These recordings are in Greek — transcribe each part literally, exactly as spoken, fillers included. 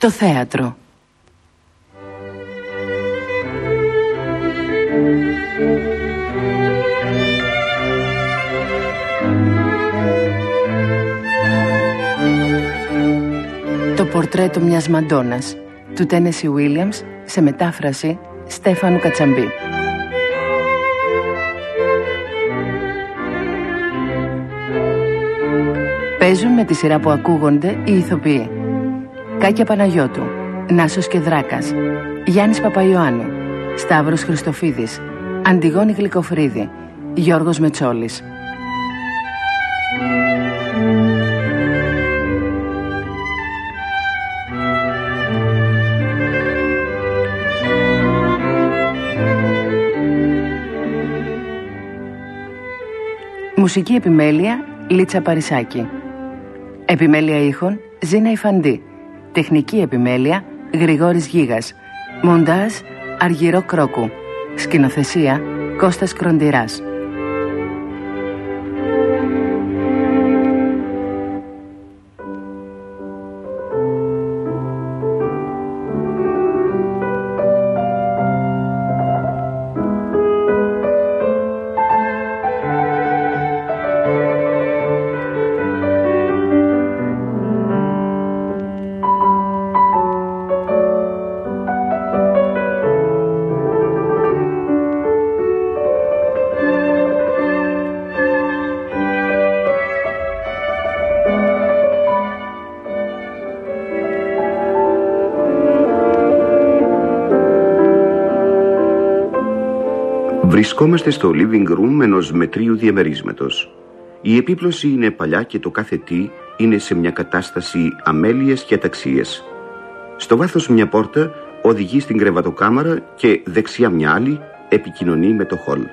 Το θέατρο. Το πορτρέτο μιας Μαντώνας του Τένεσι Βίλιαμς σε μετάφραση Στέφανου Κατσαμπή. Παίζουν με τη σειρά που ακούγονται οι ηθοποιοί: Κάκια Παναγιώτου, Νάσος Κεδράκας, Γιάννης Παπαϊωάννου, Σταύρος Χριστοφίδης, Αντιγόνη Γλυκοφρίδη, Γιώργος Μετσόλης. Μουσική επιμέλεια Λίτσα Παρισάκη. Επιμέλεια ήχων Ζήνα Ιφαντή. Τεχνική επιμέλεια Γρηγόρης Γίγας. Μοντάζ Αργυρό Κρόκου. Σκηνοθεσία Κώστας Κροντηράς. Βρισκόμαστε στο living room ενός μετρίου διαμερίσματος. Η επίπλωση είναι παλιά και το κάθε τι είναι σε μια κατάσταση αμέλειας και αταξίες. Στο βάθος μια πόρτα οδηγεί στην κρεβατοκάμαρα και δεξιά μια άλλη επικοινωνεί με το χολ.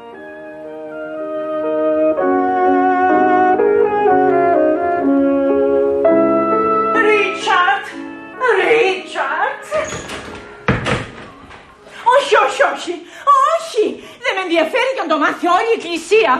Ρίτσαρντ! Ρίτσαρντ! Όχι, όχι, όχι! Όχι! Δεν με ενδιαφέρει και αν το μάθει όλη η εκκλησία.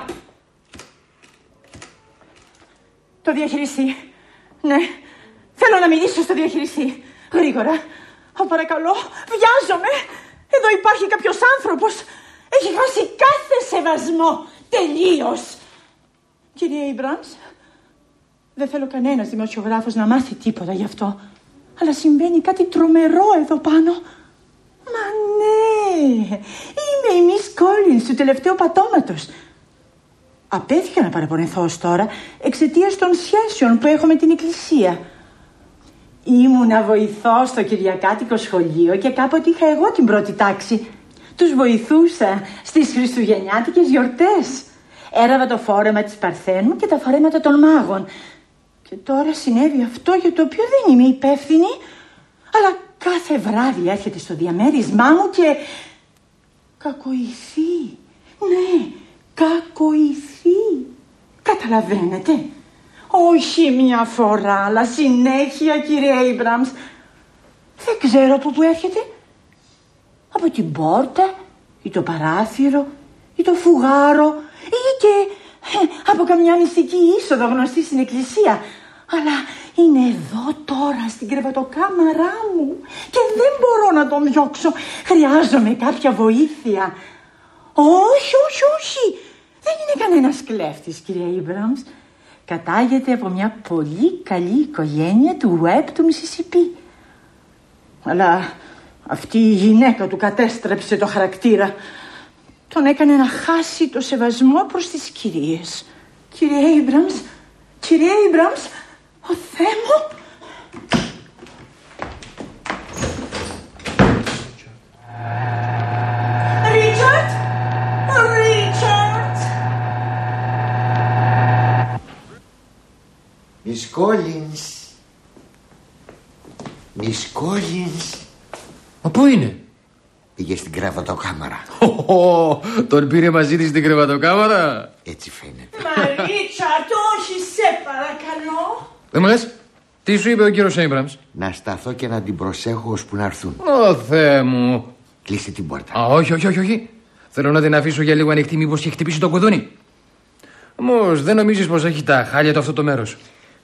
Το διαχειριστή. Ναι. Θέλω να μιλήσω στο διαχειριστή. Γρήγορα. Α, παρακαλώ. Βιάζομαι. Εδώ υπάρχει κάποιος άνθρωπος. Έχει χάσει κάθε σεβασμό. Τελείως. Κύριε Ιμπράμς, δεν θέλω κανένας δημοσιογράφος να μάθει τίποτα γι' αυτό. Αλλά συμβαίνει κάτι τρομερό εδώ πάνω. Μα ναι, είμαι η Miss Collins του τελευταίου πατώματος. Απέφυγα να παραπονεθώ ως τώρα εξαιτίας των σχέσεων που έχω με την εκκλησία. Ήμουνα βοηθός στο Κυριακάτικο σχολείο και κάποτε είχα εγώ την πρώτη τάξη. Τους βοηθούσα στις χριστουγεννιάτικες γιορτές. Έραβα το φόρεμα της Παρθένου και τα φορέματα των μάγων. Και τώρα συνέβη αυτό για το οποίο δεν είμαι υπεύθυνη. Αλλά κάθε βράδυ έρχεται στο διαμέρισμά μου και κακοηθεί. Ναι, κακοηθεί. Καταλαβαίνετε? Όχι μια φορά, αλλά συνέχεια, κύριε Ιμπράμς. Δεν ξέρω από πού έρχεται. Από την πόρτα ή το παράθυρο ή το φουγάρο ή και ε, από καμιά μυστική είσοδο γνωστή στην εκκλησία. Αλλά είναι εδώ τώρα στην κρεβατοκάμαρά μου και δεν μπορώ να τον διώξω. Χρειάζομαι κάποια βοήθεια. Όχι, όχι, όχι. Δεν είναι κανένας κλέφτης, κύριε Ιμπράμς. Κατάγεται από μια πολύ καλή οικογένεια του Ουέμπ του Μισισιπί. Αλλά αυτή η γυναίκα του κατέστρεψε το χαρακτήρα. Τον έκανε να χάσει το σεβασμό προς τις κυρίες. Κύριε Ιμπράμς, κύριε Ιμπράμς, ο Θεέ μου. Ρίτσαρντ, Ρίτσαρντ. Miss Collins. Miss Collins. Μα πού είναι? Πήγε στην κρεβατοκάμαρα. Τον πήρε μαζί της στην κρεβατοκάμαρα. Έτσι φαίνεται. Μα Ρίτσαρντ, όχι, σε παρακαλώ. Δεν μου λες, τι σου είπε ο κύριος Έιμπραμς? Να σταθώ και να την προσέχω ώσπου να έρθουν. Ω Θεέ μου. Κλείστε την πόρτα. Α, όχι, όχι, όχι, όχι. Θέλω να την αφήσω για λίγο ανοιχτή, μήπως έχει χτυπήσει το κουδούνι. Όμως δεν νομίζεις πως έχει τα χάλια του αυτό το μέρος?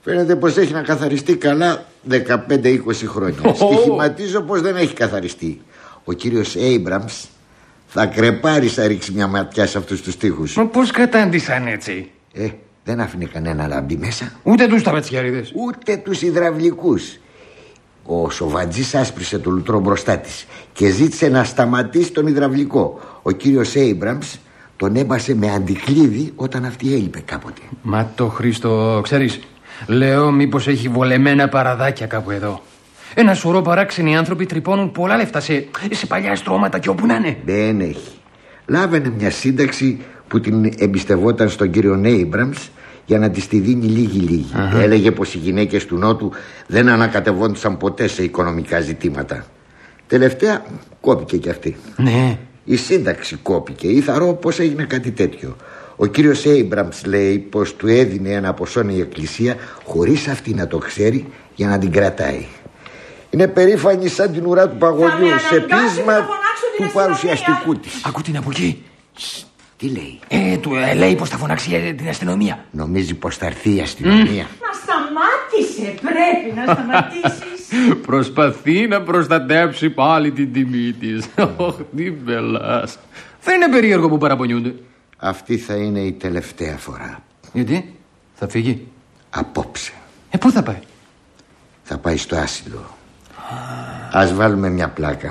Φαίνεται πως έχει να καθαριστεί καλά δεκαπέντε είκοσι χρόνια. Oh. Στοιχηματίζω πως δεν έχει καθαριστεί. Ο κύριος Έιμπραμς θα κρεπάρει να ρίξει μια ματιά σε αυτούς τους τοίχους. Μα πώς κατάντησαν έτσι? Ε, δεν άφηνε κανένα να μπει μέσα. Ούτε τους ταβατσιαρίδες, ούτε τους υδραυλικούς. Ο Σοβατζής άσπρισε το λουτρό μπροστά της και ζήτησε να σταματήσει τον υδραυλικό. Ο κύριος Έιμπραμς τον έμπασε με αντικλείδι όταν αυτή έλειπε κάποτε. Μα το Χρήστο, ξέρεις, λέω μήπως έχει βολεμένα παραδάκια κάπου εδώ. Ένα σωρό παράξενοι άνθρωποι τρυπώνουν πολλά λεφτά σε, σε παλιά στρώματα και όπου να είναι. Δεν έχει. Λάβαινε μια σύνταξη που την εμπιστευόταν στον κύριο Έιμπραμς για να της τη δίνει λίγη-λίγη. Uh-huh. Έλεγε πως οι γυναίκες του Νότου δεν ανακατευόντουσαν ποτέ σε οικονομικά ζητήματα. Τελευταία κόπηκε κι αυτή. Ναι. Η σύνταξη κόπηκε. Ήθαρο πως έγινε κάτι τέτοιο. Ο κύριος Έιμπραμς λέει πως του έδινε ένα ποσό η εκκλησία χωρίς αυτή να το ξέρει για να την κρατάει. Είναι περήφανη σαν την ουρά του παγωδιού σε πείσμα του παρουσιαστικού της. Ακού την από εκεί. Τι λέει? Ε, του ε, λέει πως θα φωνάξει την αστυνομία. Νομίζει πως θα έρθει η αστυνομία. Mm. Να σταμάτησε, πρέπει να σταματήσεις. Προσπαθεί να προστατέψει πάλι την τιμή της. Ωχ, τι μπελάς. Δεν είναι περίεργο που παραπονιούνται. Αυτή θα είναι η τελευταία φορά. Γιατί? Θα φύγει? Απόψε. Ε, πού θα πάει? Θα πάει στο άσυλο. Ας βάλουμε μια πλάκα.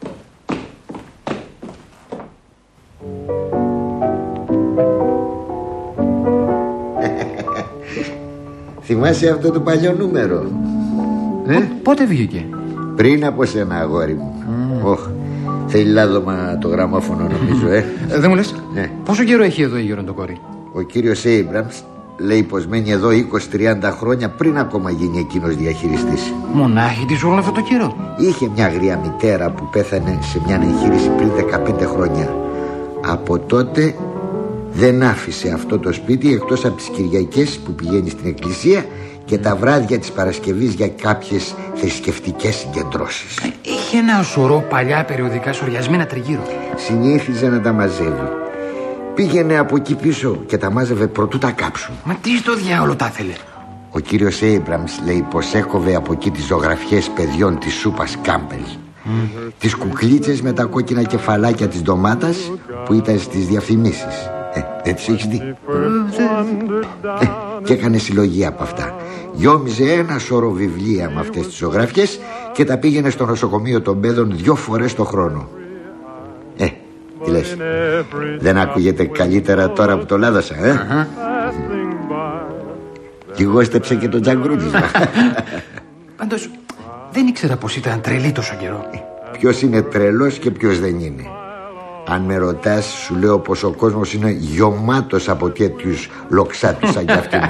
Θυμάσαι αυτό το παλιό νούμερο? Ε? Πότε βγήκε? Πριν από σένα, αγόρι μου. mm. oh, Θέλει λάδωμα το γραμμόφωνο, νομίζω. ε. ε, Δεν μου λες? Ναι. Πόσο καιρό έχει εδώ η γεροντοκόρη? Ο κύριος Έιμπραμς λέει πως μένει εδώ είκοσι τριάντα χρόνια πριν ακόμα γίνει εκείνος διαχειριστής. Μονάχη της όλο αυτό το καιρό? Είχε μια αγρία μητέρα που πέθανε σε μια εγχείρηση πριν δεκαπέντε χρόνια. Από τότε δεν άφησε αυτό το σπίτι εκτός από τις Κυριακές που πηγαίνει στην εκκλησία και τα βράδια της Παρασκευής για κάποιες θρησκευτικές συγκεντρώσεις. Είχε ένα σωρό παλιά περιοδικά σωριασμένα τριγύρω. Συνήθιζε να τα μαζεύει. Πήγαινε από εκεί πίσω και τα μάζευε προτού τα κάψουν. Μα τι στο διάολο τα ήθελε? Ο κύριος Έιμπραμς λέει πως έκοβε από εκεί τις ζωγραφιές παιδιών της σούπας Κάμπελ. Mm. Τις κουκλίτσες με τα κόκκινα κεφαλάκια της ντομάτας που ήταν στις διαφημίσεις. Ε, δεν τις έχεις δει? ε, Και έκανε συλλογή από αυτά. Γιόμιζε ένα σώρο βιβλία με αυτές τις ζωγραφιές και τα πήγαινε στο νοσοκομείο των παιδών δυο φορές το χρόνο. Ε, τι λες? Δεν ακούγεται καλύτερα τώρα που το λάδωσα, ε? uh-huh. Κι εγώ στέψε και το τζαγκρούτισμα. Πάντως δεν ήξερα πως ήταν τρελή τόσο καιρό. Ποιος είναι τρελός και ποιος δεν είναι? Αν με ρωτάς, σου λέω πως ο κόσμος είναι γεμάτος από τέτοιους λοξάτους σαν κι αυτήν.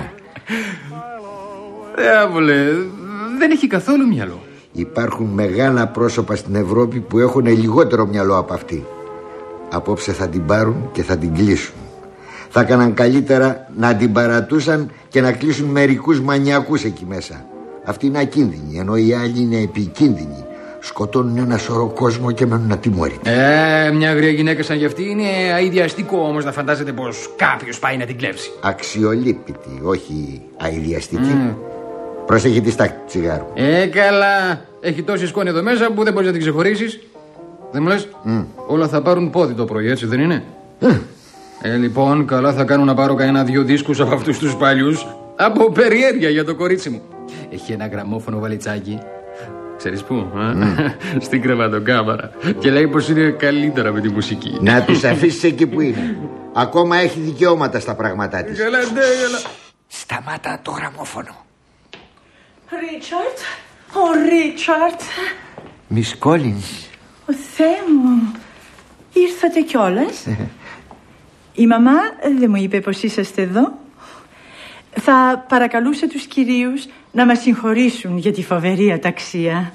Διάβολε, δεν έχει καθόλου μυαλό. Υπάρχουν μεγάλα πρόσωπα στην Ευρώπη που έχουν λιγότερο μυαλό από αυτή. Απόψε θα την πάρουν και θα την κλείσουν. Θα έκαναν καλύτερα να την παρατούσαν και να κλείσουν μερικούς μανιακούς εκεί μέσα. Αυτοί είναι ακίνδυνοι, ενώ οι άλλοι είναι επικίνδυνοι. Σκοτώνουν ένα σωρό κόσμο και μένουν ατιμόρυτοι. Ε, μια αγρία γυναίκα σαν κι αυτή είναι αηδιαστικό όμως να φαντάζεται πως κάποιος πάει να την κλέψει. Αξιολύπητη, όχι αηδιαστική. Mm. Πρόσεχε τη στάχτη του τσιγάρου. Ε, καλά. Έχει τόση σκόνη εδώ μέσα που δεν μπορείς να την ξεχωρίσεις. Δεν μου λες? Mm. Όλα θα πάρουν πόδι το πρωί, έτσι δεν είναι? Mm. Ε, λοιπόν, καλά θα κάνω να πάρω κανένα δυο δίσκους από αυτούς τους παλιούς. Από περιέργεια για το κορίτσι μου. Έχει ένα γραμμόφωνο βαλιτσάκι. Ξέρεις πού? Mm. Στην κρεβατοκάμαρα. Και λέει πως είναι καλύτερα με τη μουσική. Να τους αφήσεις εκεί που είναι. Ακόμα έχει δικαιώματα στα πράγματά της. Καλά, ναι, καλά. Σταμάτα το γραμμόφωνο. Ρίτσαρτ, ο Ρίτσαρτ. Μις Κόλινς. Ο Θεέ μου, ήρθατε κιόλας? Η μαμά δεν μου είπε πως είσαστε εδώ. Θα παρακαλούσε τους κυρίους να μας συγχωρήσουν για τη φοβερή αταξία.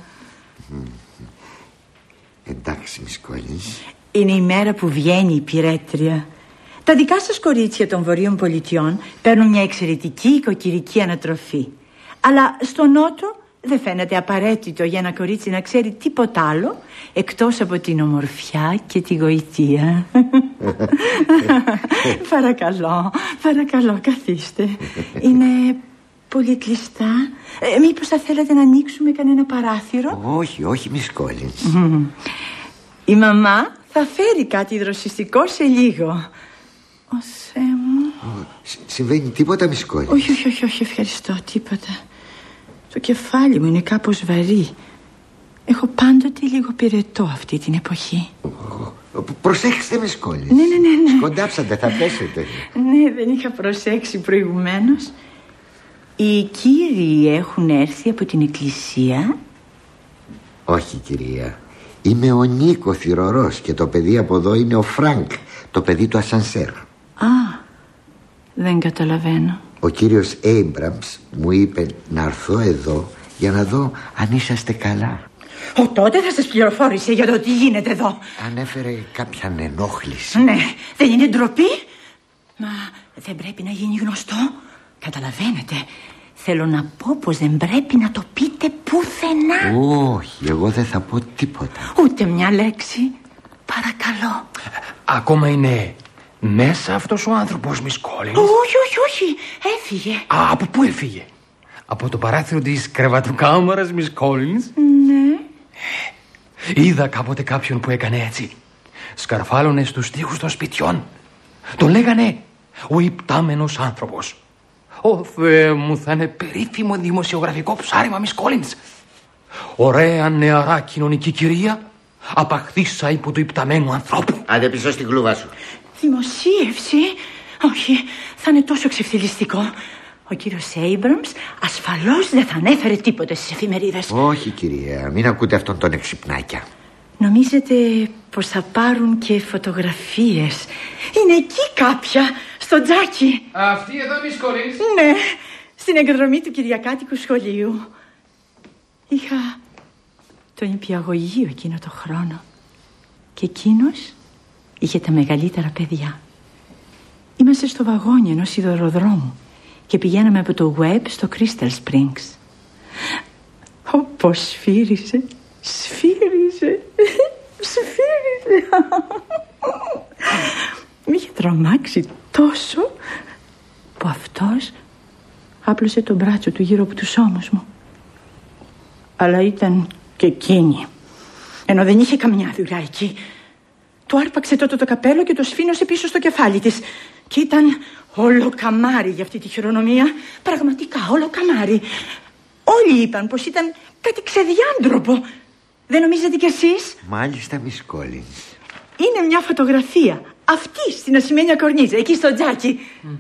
Εντάξει, Μις Κόλινς. Είναι η μέρα που βγαίνει η πυρέτρια. Τα δικά σας κορίτσια των Βορείων Πολιτειών παίρνουν μια εξαιρετική οικοκυρική ανατροφή. Αλλά στο Νότο δεν φαίνεται απαραίτητο για ένα κορίτσι να ξέρει τίποτα άλλο εκτός από την ομορφιά και τη γοητεία. Παρακαλώ, παρακαλώ, καθίστε. Είναι πολύ κλειστά. ε, Μήπως θα θέλατε να ανοίξουμε κανένα παράθυρο? Όχι, όχι, Miss Collins. mm. Η μαμά θα φέρει κάτι δροσιστικό σε λίγο. Ω Θεέ μου. Σ- Συμβαίνει τίποτα, Miss Collins? Όχι, όχι, όχι, όχι, ευχαριστώ, τίποτα. Το κεφάλι μου είναι κάπως βαρύ. Έχω πάντοτε λίγο πυρετό αυτή την εποχή. Προσέξτε, Miss Collins. Ναι, ναι, ναι, ναι. Σκοντάψατε, θα πέσετε. Ναι, δεν είχα προσέξει προηγουμένως. Οι κύριοι έχουν έρθει από την εκκλησία? Όχι, κυρία. Είμαι ο Νίκο Θυρωρός και το παιδί από εδώ είναι ο Φρανκ, το παιδί του ασανσέρ. Α, δεν καταλαβαίνω. Ο κύριος Έιμπραμς μου είπε να έρθω εδώ για να δω αν είσαστε καλά. Ο τότε θα σας πληροφόρησε για το τι γίνεται εδώ. Ανέφερε κάποια ενόχληση. Ναι, δεν είναι ντροπή? Μα δεν πρέπει να γίνει γνωστό. Καταλαβαίνετε, θέλω να πω πως δεν πρέπει να το πείτε πουθενά. Όχι, εγώ δεν θα πω τίποτα. Ούτε μια λέξη. Παρακαλώ. Ακόμα είναι μέσα αυτός ο άνθρωπος, Miss Collins? Όχι, όχι, όχι. Έφυγε. Α, από πού έφυγε? Από το παράθυρο της κρεβατοκάμαρας, Miss Collins? Ναι. Είδα κάποτε κάποιον που έκανε έτσι. Σκαρφάλωνε στους τοίχους των σπιτιών. Τον λέγανε ο υπτάμενος άνθρωπος. Ω Θεέ μου, θα είναι περίφημο δημοσιογραφικό ψάρεμα, Miss Collins. Ωραία νεαρά κοινωνική κυρία απαχθήσα υπό του υπταμένου ανθρώπου. Άντε πίσω στην κλούβα σου. Δημοσίευση? Όχι, θα είναι τόσο ξεφτυλιστικό. Ο κύριος Έιμπραμς ασφαλώς δεν θα ανέφερε τίποτε στις εφημερίδες. Όχι, κυρία, μην ακούτε αυτόν τον εξυπνάκια. Νομίζετε πως θα πάρουν και φωτογραφίες? Είναι εκεί κάποια, στο τζάκι. Αυτή εδώ, Miss Collins? Ναι, στην εκδρομή του κυριακάτικου σχολείου. Είχα το νηπιαγωγείο εκείνο το χρόνο. Και εκείνος είχε τα μεγαλύτερα παιδιά. Είμαστε στο βαγόνι ενός σιδηροδρόμου και πηγαίναμε από το Webb στο Crystal Springs. Όπως σφύριζε, σφύριζε, σφύριζε. Μ' είχε τρομάξει τόσο που αυτός άπλωσε το μπράτσο του γύρω από τους ώμους μου. Αλλά ήταν και εκείνη, ενώ δεν είχε καμιά δουλειά εκεί. Του άρπαξε τότε το καπέλο και το σφήνωσε πίσω στο κεφάλι της. Και ήταν όλο καμάρι για αυτή τη χειρονομία. Πραγματικά όλο καμάρι. Όλοι είπαν πως ήταν κάτι ξεδιάντροπο. Δεν νομίζετε κι εσείς? Μάλιστα, Miss Collins. Είναι μια φωτογραφία. Αυτή στην ασημένια κορνίζα, εκεί στο τζάκι. Mm.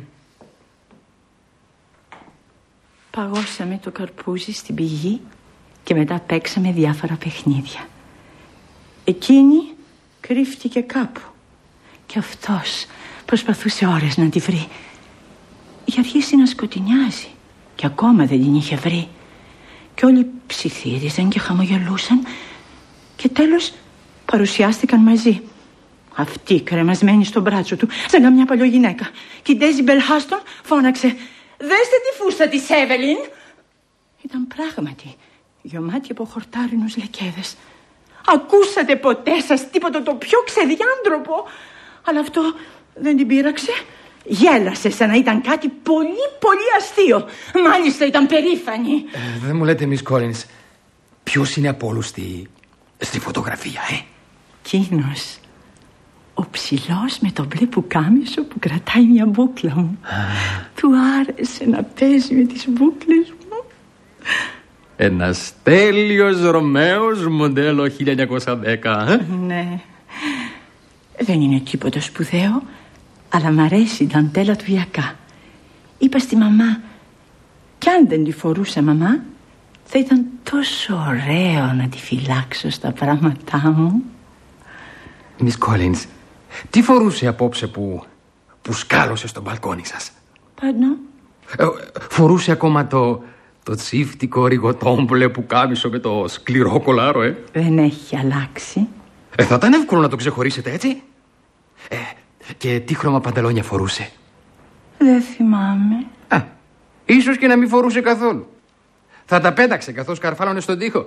Παγώσαμε το καρπούζι στην πηγή και μετά παίξαμε διάφορα παιχνίδια. Εκείνη κρύφτηκε κάπου και αυτός προσπαθούσε ώρες να τη βρει. Είχε αρχίσει να σκοτεινιάζει και ακόμα δεν την είχε βρει. Και όλοι ψιθύριζαν και χαμογελούσαν και τέλος παρουσιάστηκαν μαζί. Αυτή κρεμασμένη στο μπράτσο του σαν καμιά παλιογυναίκα. Και η Ντέζι Μπελχάστον φώναξε «Δέστε τη φούστα της, Εύελιν!» Ήταν πράγματι γεμάτη από χορτάρινους λεκέδες. Ακούσατε ποτέ σας τίποτα το πιο ξεδιάντροπο? Αλλά αυτό δεν την πείραξε. Γέλασε σαν να ήταν κάτι πολύ πολύ αστείο. Μάλιστα ήταν περήφανη. ε, Δεν μου λέτε, Miss Collins, ποιος είναι από όλους στη, στη φωτογραφία, ε? Κίνος, ο ψηλός με το μπλε πουκάμισο που κρατάει μια μπούκλα μου. Του άρεσε να παίζει με τις μπούκλες μου. Ένας τέλειος Ρωμαίος μοντέλο χίλια εννιακόσια δέκα, ε? Ναι. Δεν είναι τίποτα σπουδαίο, αλλά μ' αρέσει η νταντέλα του γιακά. Είπα στη μαμά, κι αν δεν τη φορούσε μαμά, θα ήταν τόσο ωραίο να τη φυλάξω στα πράγματά μου. Miss Collins, τι φορούσε απόψε που, που σκάλωσε στο μπαλκόνι σας? Πάντων. ε, Φορούσε ακόμα το, το τσίφτικο ριγοτόμπλε που κάμισο με το σκληρό κολάρο, ε? Δεν έχει αλλάξει. ε, Θα ήταν εύκολο να το ξεχωρίσετε, έτσι? ε, Και τι χρώμα παντελόνια φορούσε? Δεν θυμάμαι. Α, ίσως και να μην φορούσε καθόλου. Θα τα πέταξε καθώς καρφάλωνε στον τοίχο.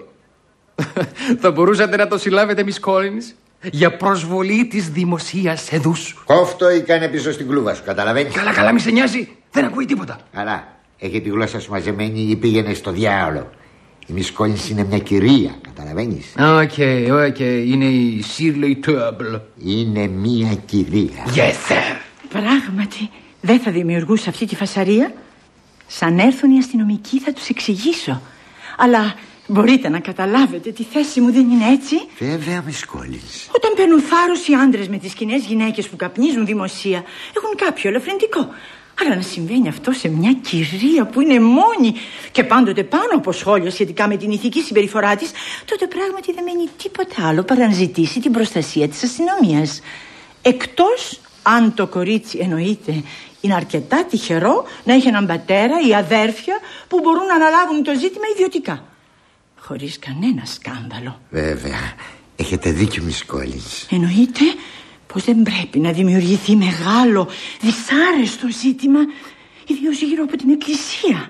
Θα μπορούσατε να το συλλάβετε, Miss Collins, για προσβολή της δημοσίας εδούς. Κόφτο ή κάνε πίσω στην κλούβα σου, καταλαβαίνεις? Καλά, καλά, μη σε νοιάζει. Δεν ακούει τίποτα. Καλά. Έχει τη γλώσσα σου μαζεμένη ή πήγαινε στο διάολο. Η Miss Collins είναι μια κυρία, καταλαβαίνεις. Οκ, okay, οκ, okay. Είναι η Shirley Temple. Είναι μια κυρία. Yes, sir. Πράγματι, δεν θα δημιουργούσα αυτή τη φασαρία. Σαν έρθουν οι αστυνομικοί θα τους εξηγήσω. Αλλά μπορείτε να καταλάβετε, τη θέση μου δεν είναι έτσι. Βέβαια, Miss Collins. Όταν παίρνουν θάρρος οι άντρες με τις κοινές γυναίκες που καπνίζουν δημοσία, έχουν κάποιο ελαφρυντικό. Αλλά να συμβαίνει αυτό σε μια κυρία που είναι μόνη και πάντοτε πάνω από σχόλιο σχετικά με την ηθική συμπεριφορά της, τότε πράγματι δεν μένει τίποτα άλλο παρά να ζητήσει την προστασία της αστυνομίας. Εκτός αν το κορίτσι, εννοείται, είναι αρκετά τυχερό να έχει έναν πατέρα ή αδέρφια που μπορούν να αναλάβουν το ζήτημα ιδιωτικά, χωρίς κανένα σκάνδαλο. Βέβαια, έχετε δίκιο, Miss Collins. Εννοείται πως δεν πρέπει να δημιουργηθεί μεγάλο, δυσάρεστο ζήτημα, ιδίως γύρω από την εκκλησία.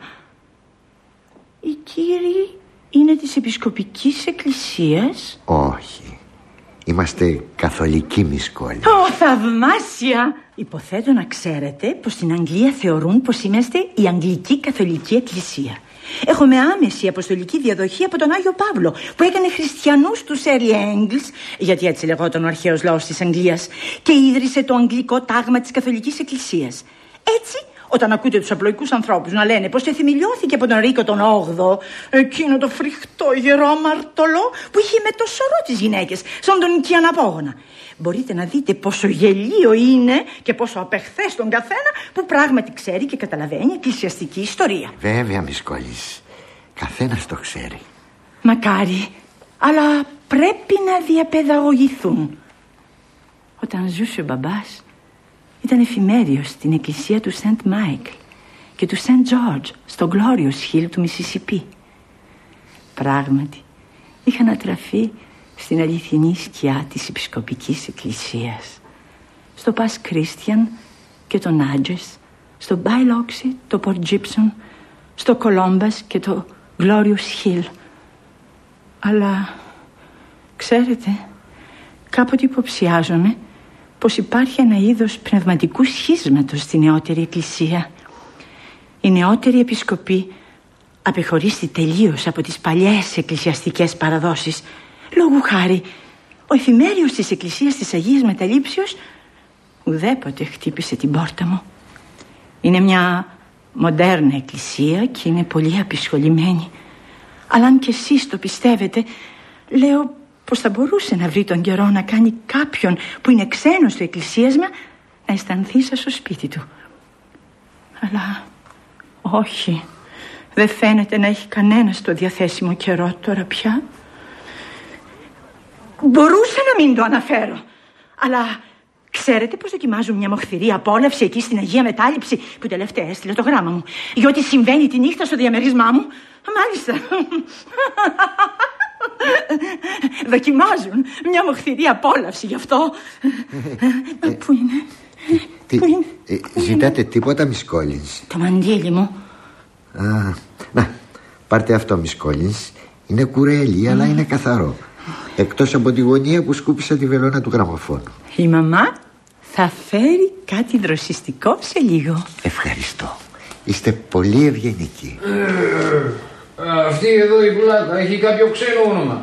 Οι κύριοι είναι της Επισκοπικής Εκκλησίας? Όχι. Είμαστε καθολικοί, Miss Collins. Ω, θαυμάσια! Υποθέτω να ξέρετε πως στην Αγγλία θεωρούν πως είμαστε η Αγγλική Καθολική Εκκλησία. Έχουμε άμεση αποστολική διαδοχή από τον Άγιο Παύλο, που έκανε χριστιανούς τους Early Angles, γιατί έτσι λεγόταν ο αρχαίος λαός της Αγγλίας, και ίδρυσε το Αγγλικό Τάγμα της Καθολικής Εκκλησίας. Έτσι, όταν ακούτε τους απλοϊκούς ανθρώπους να λένε πως εθιμιλιώθηκε από τον Ρίκο τον όγδοο, εκείνο το φρικτό γερό αμαρτωλό που είχε με το σωρό τις γυναίκες, σαν τον οικίαν απόγονα, μπορείτε να δείτε πόσο γελίο είναι και πόσο απεχθές τον καθένα που πράγματι ξέρει και καταλαβαίνει εκκλησιαστική ιστορία. Βέβαια, Miss Collins. Καθένας το ξέρει. Μακάρι, αλλά πρέπει να διαπαιδαγωγηθούν. Όταν ζούσε ο μπαμπάς, ήταν εφημέριος στην εκκλησία του Σεντ Μάικλ και του Σεντ Τζόρτζ στο Glorious Hill του Μισισιπί. Πράγματι, είχα ανατραφεί στην αληθινή σκιά της Επισκοπικής Εκκλησίας, στο Πας Κρίστιαν και το Νάτζες, στο Μπάιλόξι, το Πορτ Τζίψον, στο Κολόμπας και το Glorious Hill. Αλλά, ξέρετε, κάποτε υποψιάζομαι πως υπάρχει ένα είδος πνευματικού σχίσματος στη νεότερη εκκλησία. Η νεότερη επισκοπή απεχωρίστη τελείως από τις παλιές εκκλησιαστικές παραδόσεις. Λόγου χάρη, ο εφημέριος της εκκλησίας της Αγίας Μεταλήψεως ουδέποτε χτύπησε την πόρτα μου. Είναι μια μοντέρνα εκκλησία και είναι πολύ απεισχολημένη. Αλλά αν και εσείς το πιστεύετε, λέω πως θα μπορούσε να βρει τον καιρό να κάνει κάποιον που είναι ξένος στο εκκλησίασμα να αισθανθεί σαν στο σπίτι του. Αλλά όχι, δεν φαίνεται να έχει κανένας το διαθέσιμο καιρό τώρα πια. Μπορούσα να μην το αναφέρω, αλλά ξέρετε πως δοκιμάζουν μια μοχθηρή απόλαυση εκεί στην Αγία Μετάληψη που τελευταία έστειλε το γράμμα μου για ό,τι συμβαίνει τη νύχτα στο διαμερίσμά μου? Μάλιστα. Δοκιμάζουν μια μοχθηρή απόλαυση γι' αυτό. ε, Πού είναι? Τι, Πού είναι? Ε, ζητάτε τίποτα, Miss Collins? Το μαντίλι μου. Α, να, πάρτε αυτό, Miss Collins. Είναι κουρέλι, mm. αλλά είναι καθαρό. Εκτός από τη γωνία που σκούπισα τη βελόνα του γραμμοφώνου. Η μαμά θα φέρει κάτι δροσιστικό σε λίγο. Ευχαριστώ. Είστε πολύ ευγενικοί. Ε, αυτή εδώ η πλάκα έχει κάποιο ξένο όνομα.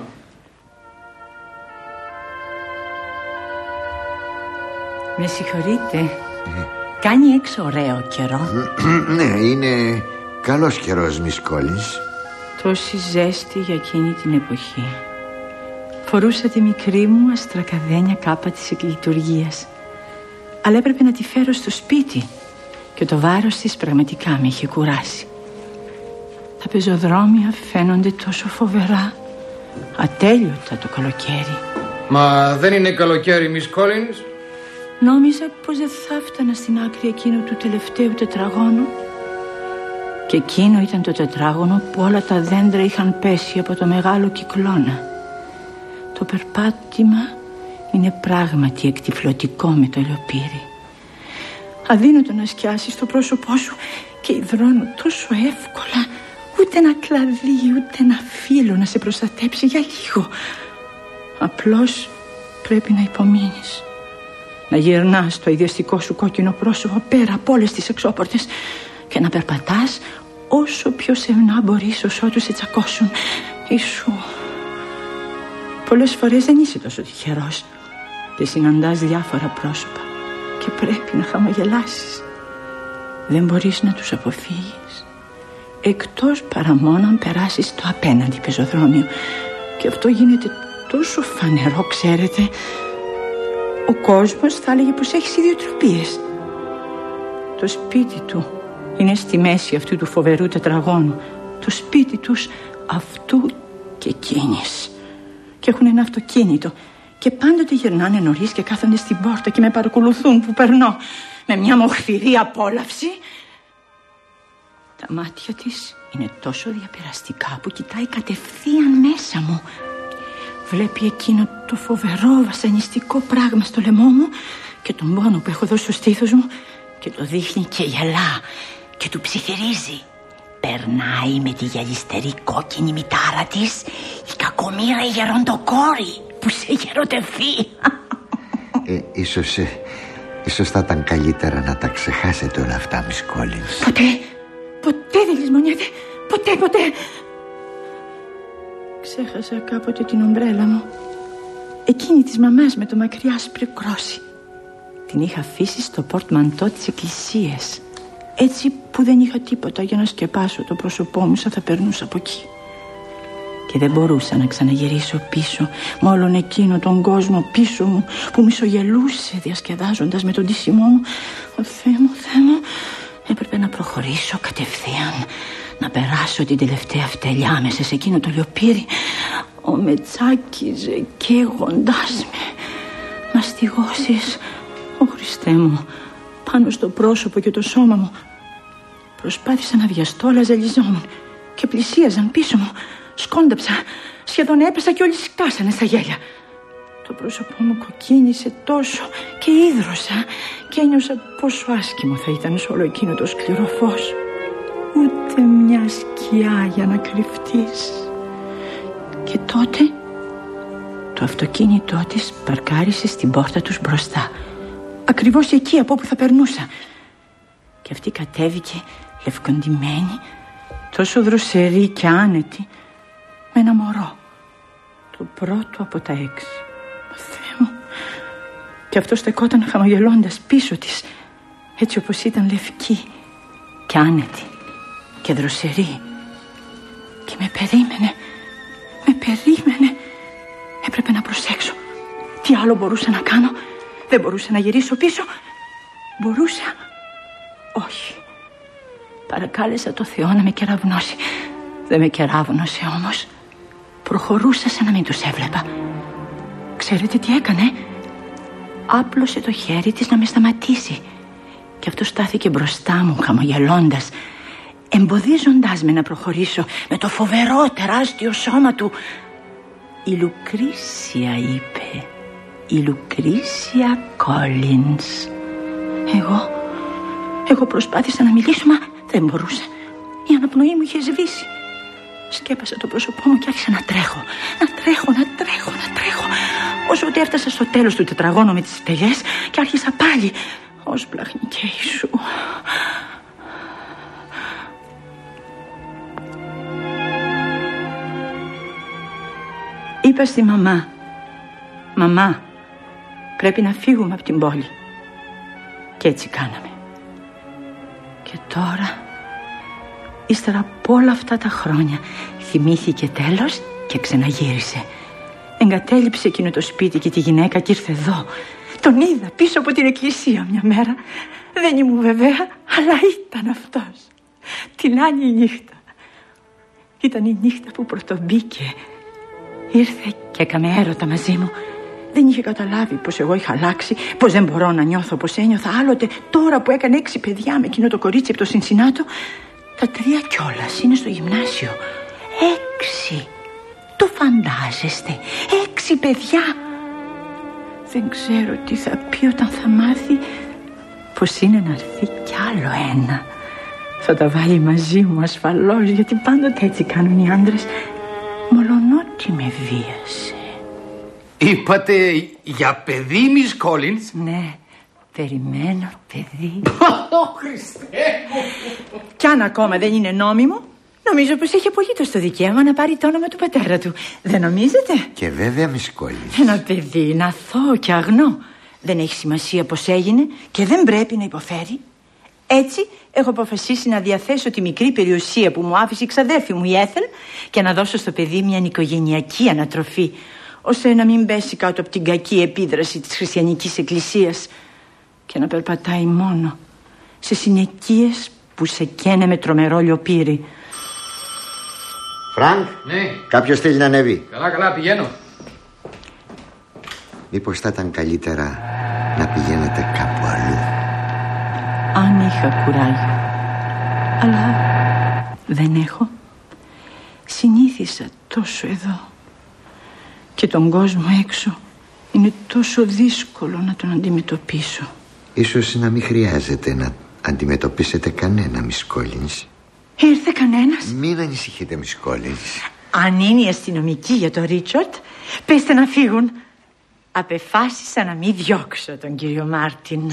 Με συγχωρείτε. ε. Κάνει έξω ωραίο καιρό. Ναι, είναι καλός καιρός, Miss Collins. Τόση ζέστη για εκείνη την εποχή. Φορούσα τη μικρή μου αστρακαδένια κάπα της εκλειτουργίας, αλλά έπρεπε να τη φέρω στο σπίτι και το βάρος της πραγματικά με είχε κουράσει. Τα πεζοδρόμια φαίνονται τόσο φοβερά, ατέλειωτα το καλοκαίρι. Μα δεν είναι καλοκαίρι, Miss Collins? Νόμιζα πως δεν θα έφτανα στην άκρη εκείνου του τελευταίου τετραγώνου. Και εκείνο ήταν το τετράγωνο που όλα τα δέντρα είχαν πέσει από το μεγάλο κυκλώνα. Το περπάτημα είναι πράγματι εκτυφλωτικό με το λιοπύρι. Αδύνατο να σκιάσεις το πρόσωπό σου και υδρώνω τόσο εύκολα. Ούτε ένα κλαδί, ούτε ένα φύλλο να σε προστατέψει για λίγο. Απλώς πρέπει να υπομείνεις. Να γυρνάς το ιδιαστικό σου κόκκινο πρόσωπο πέρα από όλες τις εξώπορτες και να περπατάς όσο πιο σεμνά μπορείς όσο τους σε τσακώσουν. Ιησού, πολλές φορές δεν είσαι τόσο τυχερός και συναντάς διάφορα πρόσωπα και πρέπει να χαμογελάσεις. Δεν μπορείς να τους αποφύγεις, εκτός παρά μόνο αν περάσεις το απέναντι πεζοδρόμιο. Και αυτό γίνεται τόσο φανερό, ξέρετε. Ο κόσμος θα έλεγε πως έχεις ιδιοτροπίες. Το σπίτι του είναι στη μέση αυτού του φοβερού τετραγώνου. Το σπίτι τους αυτού και εκείνης. Και έχουν ένα αυτοκίνητο και πάντοτε γυρνάνε νωρίς και κάθονται στην πόρτα και με παρακολουθούν που περνώ με μια μοχθηρή απόλαυση. Τα μάτια της είναι τόσο διαπεραστικά που κοιτάει κατευθείαν μέσα μου. Βλέπει εκείνο το φοβερό βασανιστικό πράγμα στο λαιμό μου και τον πόνο που έχω δώσει στο στήθος μου και το δείχνει και γελά και του ψιθυρίζει. Περνάει με τη γυαλιστερή κόκκινη μητάρα της η κακομοίρα η γεροντοκόρη που σε γεροτευθεί. ε, ίσως, ε, ίσως θα ήταν καλύτερα να τα ξεχάσετε όλα αυτά, Μις Κόλινς. Ποτέ, ποτέ δεν λησμονιέται. Ποτέ, ποτέ. Ξέχασα κάποτε την ομπρέλα μου. Εκείνη της μαμάς με το μακριά άσπρο κρόσι. Την είχα αφήσει στο πορτμαντό της εκκλησίας, έτσι που δεν είχα τίποτα για να σκεπάσω το πρόσωπό μου σαν θα περνούσα από εκεί. Και δεν μπορούσα να ξαναγυρίσω πίσω με όλον εκείνο τον κόσμο πίσω μου που μισογελούσε διασκεδάζοντας με τον ντύσιμό μου. Ο Θεέ μου, Θεέ μου, έπρεπε να προχωρήσω κατευθείαν, να περάσω την τελευταία φτελιά μέσα σε εκείνο το λιοπύρι. Ο με τσάκιζε καίγοντας με. Μαστιγώσεις, ο Χριστέ μου, πάνω στο πρόσωπο και το σώμα μου. Προσπάθησα να βιαστώ, αλλά ζαλιζόμουν και πλησίαζαν πίσω μου. Σκόνταψα, σχεδόν έπεσα και όλοι σκάσανε στα γέλια. Το πρόσωπό μου κοκκίνησε τόσο και ίδρωσα και ένιωσα πόσο άσχημο θα ήταν σε όλο εκείνο το σκληρό φως. Ούτε μια σκιά για να κρυφτείς. Και τότε το αυτοκίνητό της παρκάρισε στην πόρτα τους μπροστά, ακριβώς εκεί από όπου θα περνούσα. Και αυτή κατέβηκε λευκοντυμένη, τόσο δροσερή και άνετη, με ένα μωρό, το πρώτο από τα έξι. Μα Θεέ μου. Και αυτό στεκόταν χαμογελώντας πίσω της, έτσι όπως ήταν λευκή και άνετη και δροσερή. Και με περίμενε, με περίμενε. Έπρεπε να προσέξω. Τι άλλο μπορούσα να κάνω? Δεν μπορούσα να γυρίσω πίσω. Μπορούσα? Όχι. Παρακάλεσα το Θεό να με κεραυνώσει. Δεν με κεράβνωσε όμως. Προχωρούσα σαν να μην τους έβλεπα. Ξέρετε τι έκανε? Άπλωσε το χέρι της να με σταματήσει. Και αυτό στάθηκε μπροστά μου χαμογελώντας, εμποδίζοντας με να προχωρήσω με το φοβερό τεράστιο σώμα του. «Η Λουκρίσια», είπε. «Η Λουκρίσια Κόλινς». Εγώ, εγώ προσπάθησα να μιλήσω, μα δεν μπορούσα. Η αναπνοή μου είχε σβήσει. Σκέπασα το πρόσωπό μου και άρχισα να τρέχω. Να τρέχω, να τρέχω, να τρέχω. Όσο ότι έφτασα στο τέλος του τετραγώνου με τις στεγές και άρχισα πάλι. Ως πλαχνικέ σου. Είπα στη μαμά, «Μαμά, πρέπει να φύγουμε από την πόλη». Και έτσι κάναμε. Και τώρα, ύστερα από όλα αυτά τα χρόνια, θυμήθηκε τέλος και ξαναγύρισε. Εγκατέλειψε εκείνο το σπίτι και τη γυναίκα και ήρθε εδώ. Τον είδα πίσω από την εκκλησία μια μέρα. Δεν ήμουν βεβαία, αλλά ήταν αυτός. Την άλλη νύχτα. Ήταν η νύχτα που πρωτομπήκε. Ήρθε και έκαμε έρωτα μαζί μου. Δεν είχε καταλάβει πως εγώ είχα αλλάξει, πως δεν μπορώ να νιώθω πως ένιωθα άλλοτε, τώρα που έκανε έξι παιδιά με εκείνο το κορίτσι από το Σινσινάτο. Τα τρία κιόλας είναι στο γυμνάσιο. Έξι. Το φαντάζεστε? Έξι παιδιά. Δεν ξέρω τι θα πει όταν θα μάθει πως είναι να έρθει κι άλλο ένα. Θα τα βάλει μαζί μου ασφαλώς, γιατί πάντοτε έτσι κάνουν οι άντρες, μολονότι με βίασε. Είπατε για παιδί, Μις Κόλινς? Ναι, Περιμένω, παιδί. Ω, Χριστέ μου! Κι αν ακόμα δεν είναι νόμιμο, νομίζω πως έχει απολύτως το δικαίωμα να πάρει το όνομα του πατέρα του. Δεν νομίζετε? Και βέβαια μη Collins. Ένα παιδί είναι αθώο και αγνό. Δεν έχει σημασία πως έγινε και δεν πρέπει να υποφέρει. Έτσι έχω αποφασίσει να διαθέσω τη μικρή περιουσία που μου άφησε η ξαδέρφη μου η Έθελ και να δώσω στο παιδί μια νοικογενειακή ανατροφή, ώστε να μην πέσει κάτω από την κακή επίδραση της χριστιανικής εκκλησίας και να περπατάει μόνο σε συνοικίες που σε καίνε με τρομερό λιοπύρι. Φρανκ, Ναι. κάποιος θέλει να ανέβει. Καλά, καλά, πηγαίνω. Μήπως θα ήταν καλύτερα να πηγαίνετε κάπου αλλού? Αν είχα κουράγιο. Αλλά δεν έχω. Συνήθισα τόσο εδώ. Και τον κόσμο έξω είναι τόσο δύσκολο να τον αντιμετωπίσω. Ίσως να μην χρειάζεται να αντιμετωπίσετε κανένα, μη Collins. Ήρθε κανένας? Μην ανησυχείτε, μη Collins. Αν είναι η αστυνομική για τον Ρίτσορτ, πέστε να φύγουν. Απεφάσισα να μην διώξω τον κύριο Μάρτιν.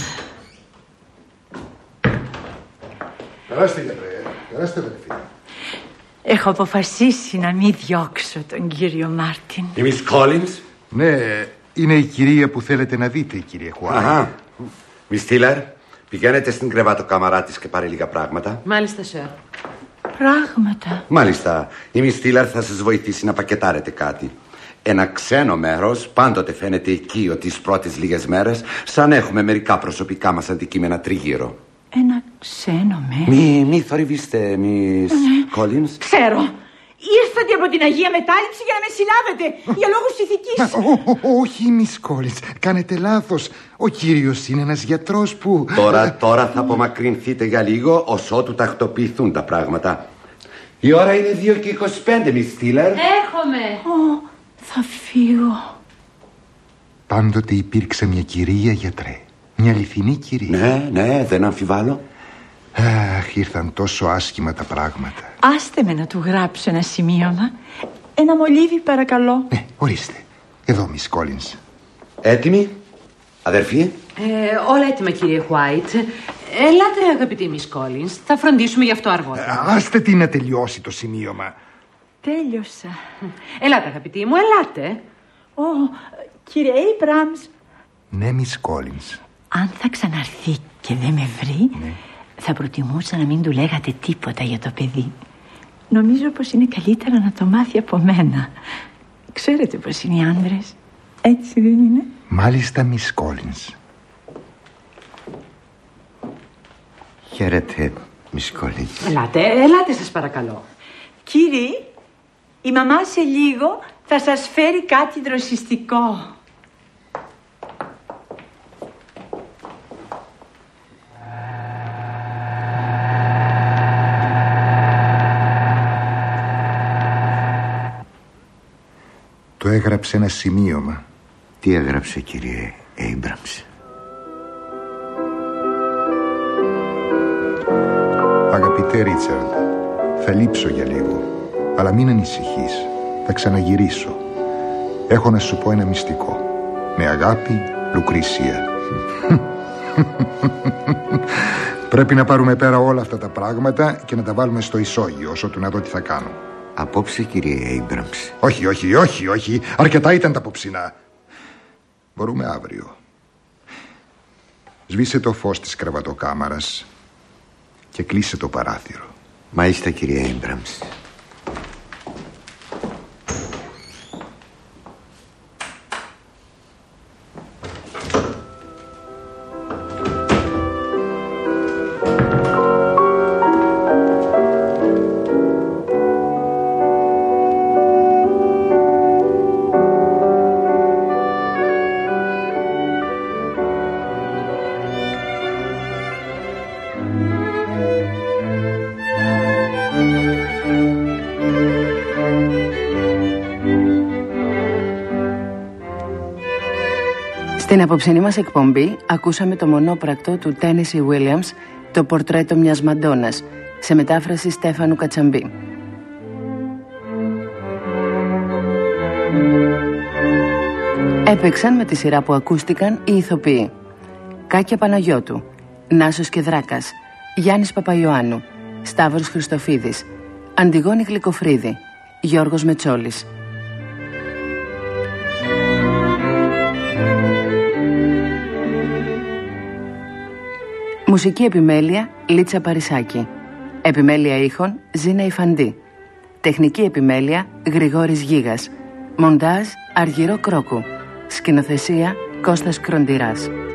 Περάστε, γιατρέ. Περάστε, αδερφή. Έχω αποφασίσει να μην διώξω τον κύριο Μάρτιν. Η Miss Collins. Ναι, είναι η κυρία που θέλετε να δείτε, κύριε Χουάι. Αχα. Miss Tiller, πηγαίνετε στην κρεβατοκάμαρά της και πάρε λίγα πράγματα. Μάλιστα, σερ. Πράγματα. Μάλιστα, η Miss Tiller θα σας βοηθήσει να πακετάρετε κάτι. Ένα ξένο μέρος πάντοτε φαίνεται οικείο τις πρώτες λίγες μέρες, σαν έχουμε μερικά προσωπικά μας αντικείμενα τριγύρω. Ένα ξένο μέρος. Μη, μη θορυβήστε, Miss Collins. Ξέρω. Ήρθατε από την Αγία Μετάληψη για να με συλλάβετε για λόγους ηθικής. Όχι, Miss Collins, κάνετε λάθος. Ο κύριος είναι ένας γιατρός που... Τώρα, τώρα θα απομακρυνθείτε για λίγο, ως ότου τακτοποιηθούν τα πράγματα. Η ώρα είναι δύο και είκοσι πέντε, Miss Tiller. Έρχομαι. Ω, θα φύγω. Πάντοτε υπήρξε μια κυρία γιατρέ. Μια αληθινή κυρία. Ναι, ναι, δεν αμφιβάλλω. Αχ, ήρθαν τόσο άσχημα τα πράγματα. Άστε με να του γράψω ένα σημείωμα. Ένα μολύβι, παρακαλώ. Ναι, ορίστε. Εδώ, Miss Collins. Έτοιμοι, αδερφοί? Ε, όλα έτοιμα, κύριε Χουάιτ. Ελάτε, αγαπητή Miss Collins. Θα φροντίσουμε γι' αυτό αργότερα. Άστε τι να τελειώσει το σημείωμα. Τέλειωσα. Ελάτε, αγαπητή μου, ελάτε. Ω, κύριε Abrams. Ναι, Miss Collins. Αν θα ξαναρθεί και δεν με βρει, ναι, θα προτιμούσα να μην του λέγατε τίποτα για το παιδί. Νομίζω πως είναι καλύτερα να το μάθει από μένα. Ξέρετε πως είναι οι άντρες, έτσι δεν είναι? Μάλιστα, Miss Collins. Χαίρετε, Miss Collins. Ελάτε, ελάτε σας παρακαλώ. Κύριοι, η μαμά σε λίγο θα σας φέρει κάτι δροσιστικό. Του έγραψε ένα σημείωμα. Τι έγραψε, κύριε Abrams? Αγαπητέ Ρίτσαρντ, θα λείψω για λίγο, αλλά μην ανησυχείς, θα ξαναγυρίσω. Έχω να σου πω ένα μυστικό. Με αγάπη, Λουκρίσια. Πρέπει να πάρουμε πέρα όλα αυτά τα πράγματα και να τα βάλουμε στο ισόγειο, όσο του να δω τι θα κάνω. Απόψε, κύριε Abrams? Όχι, όχι, όχι, όχι. Αρκετά ήταν τα απόψινά. Μπορούμε αύριο. Σβήσε το φως της κρεβατοκάμαρας και κλείσε το παράθυρο. Μάλιστα, κύριε Abrams. Στην απόψινή μας εκπομπή ακούσαμε το μονόπρακτο του Τένεσι Βίλιαμς, το πορτρέτο μιας Μαντόνας, σε μετάφραση Στέφανου Κατσαμπή. Έπαιξαν με τη σειρά που ακούστηκαν οι ηθοποιοί: Κάκια Παναγιώτου, Νάσος και Δράκας, Γιάννης Παπαϊωάννου, Σταύρος Χριστοφίδης, Αντιγόνη Γλυκοφρίδη, Γιώργος Μετσόλης. Μουσική επιμέλεια Λίτσα Παρισάκη. Επιμέλεια ήχων Ζήνα Ιφαντή. Τεχνική επιμέλεια Γρηγόρης Γίγας. Μοντάζ Αργυρό Κρόκου. Σκηνοθεσία Κώστας Κροντηράς.